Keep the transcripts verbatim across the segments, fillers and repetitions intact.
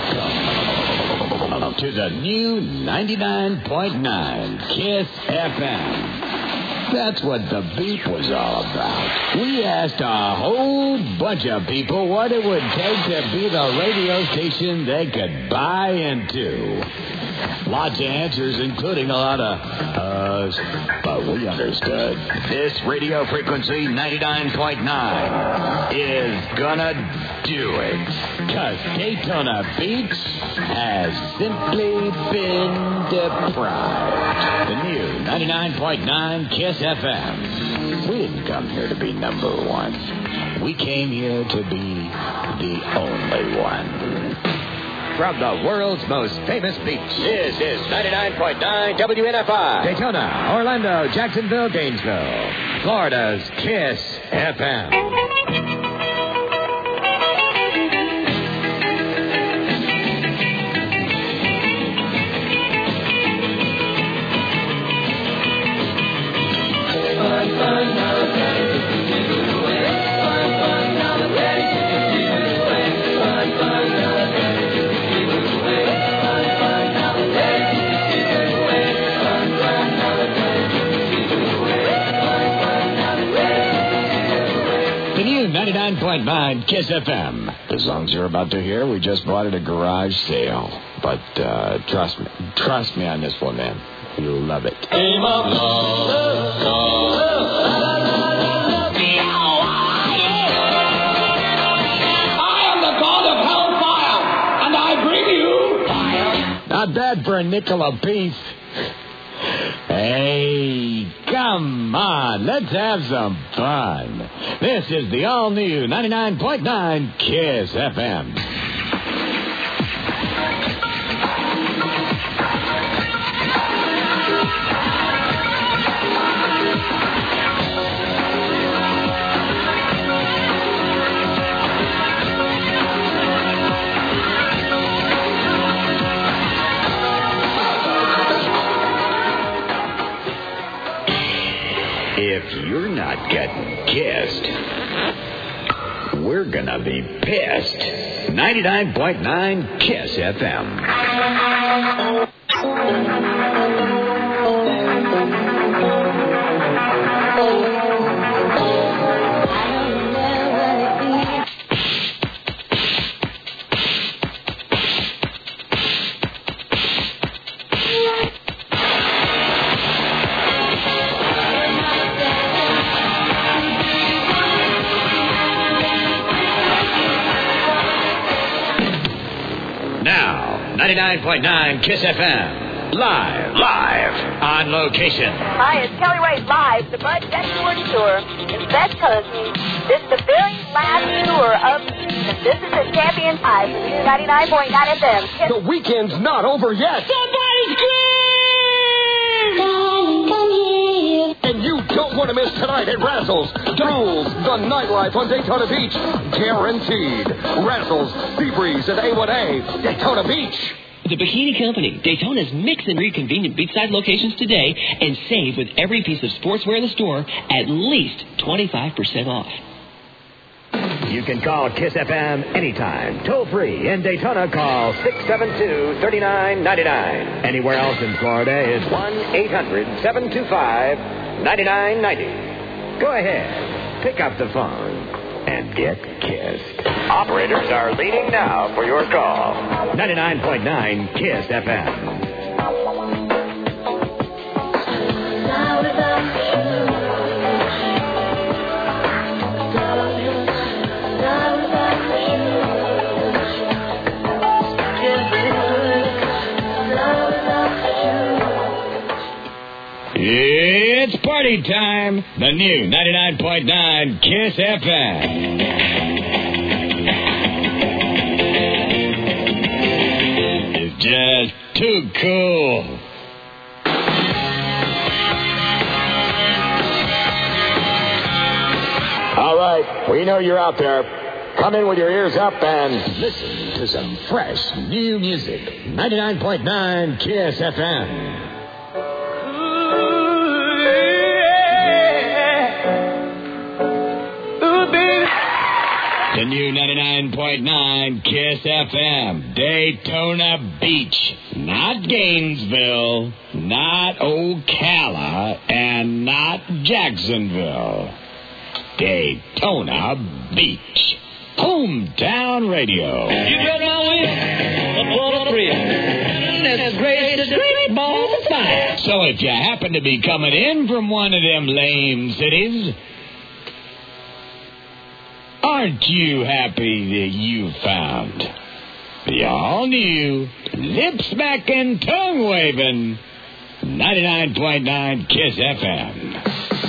Welcome to the new ninety-nine point nine Kiss F M. That's what the beat was all about. We asked a whole bunch of people what it would take to be the radio station they could buy into. Lots of answers, including a lot of uhs, but we understood. This radio frequency, ninety-nine point nine, is gonna do it. Because Daytona Beach has simply been deprived. The new ninety-nine point nine Kiss F M. We didn't come here to be number one. We came here to be the only one. From the world's most famous beach, this is ninety-nine point nine W N F I. Daytona, Orlando, Jacksonville, Gainesville. Florida's Kiss F M. ninety-nine point nine Kiss F M. The songs you're about to hear, we just bought at a garage sale. But uh, trust me, trust me on this one, man. You'll love it. Game of love, love, love, I am the god of hellfire, and I bring you fire. Not bad for a nickel apiece. Hey, come on, let's have some fun. This is the all-new ninety-nine point nine Kiss F M. If you're not getting kissed, we're gonna be pissed. ninety-nine point nine Kiss F M. ninety-nine point nine Kiss F M. Live. Live. On location. Hi, it's Kelly Ray's live, the Bud Dexter Tour in Best Cousins. This is the very last tour of the season. This is the champion time for the ninety-nine point nine F M. The weekend's not over yet. Somebody scream! Darling, come here. And you don't want to miss tonight at Razzles. Duels, the nightlife on Daytona Beach. Guaranteed. Razzles, Seabreeze, and A one A. Daytona Beach. The Bikini Company, Daytona's mix and read convenient beachside locations today and save with every piece of sportswear in the store at least twenty-five percent off. You can call Kiss F M anytime, toll free. In Daytona, call six seven two, three nine nine nine. Anywhere else in Florida is one eight hundred, seven two five, nine nine nine zero. Go ahead, pick up the phone and get kissed. Operators are leading now for your call. ninety-nine point nine Kiss F M. It's party time. The new ninety-nine point nine Kiss F M. It's just too cool. All right, we know you're out there. Come in with your ears up and listen to some fresh new music. ninety-nine point nine Kiss F M. The new ninety-nine point nine Kiss F M, Daytona Beach. Not Gainesville, not Ocala, and not Jacksonville. Daytona Beach. Hometown radio. You got my wheel, full of thrill. That's great as a great ball of fire. So if you happen to be coming in from one of them lame cities, aren't you happy that you found the all-new, lip-smacking, tongue-waving ninety-nine point nine Kiss F M?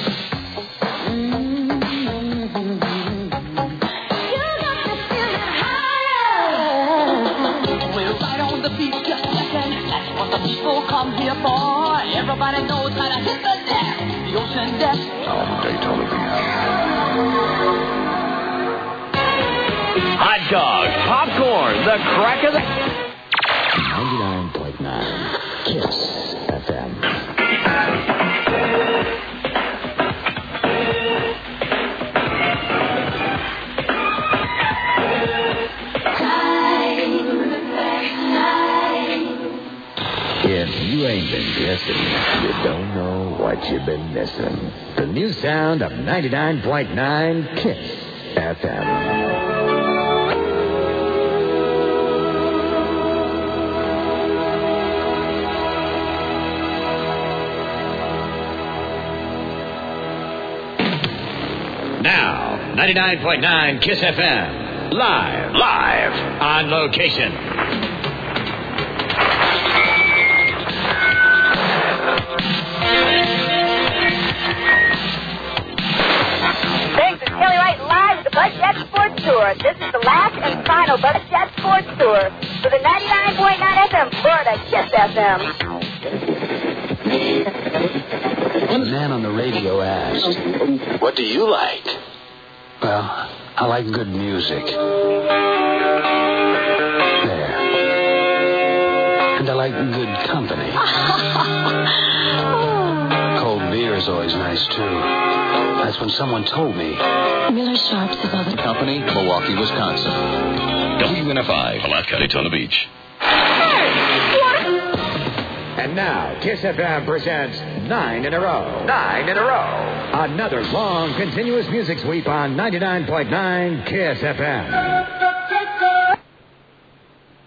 People come here for. Everybody knows how to hit the deck. The ocean deck. On Daytona Beach. Hot dogs, popcorn, the crack of the... ninety-nine point nine Kiss F M. If you ain't been guessing, you don't know what you've been missing. The new sound of ninety-nine point nine Kiss F M. Now, ninety-nine point nine Kiss F M. Live. Live. On location. Bud Jet Sports Tour. This is the last and final Bud Jet Sports Tour for the ninety-nine point nine F M Florida Kiss F M. One man on the radio asked, "What do you like?" Well, I like good music. There. And I like good company. Cold beer is always nice, too. That's when someone told me. Miller Sharps is all the Company, Milwaukee, Wisconsin. W N F I, Palatka, Daytona Beach. And now, Kiss F M presents Nine in a Row. Nine in a Row. Another long, continuous music sweep on ninety-nine point nine Kiss F M.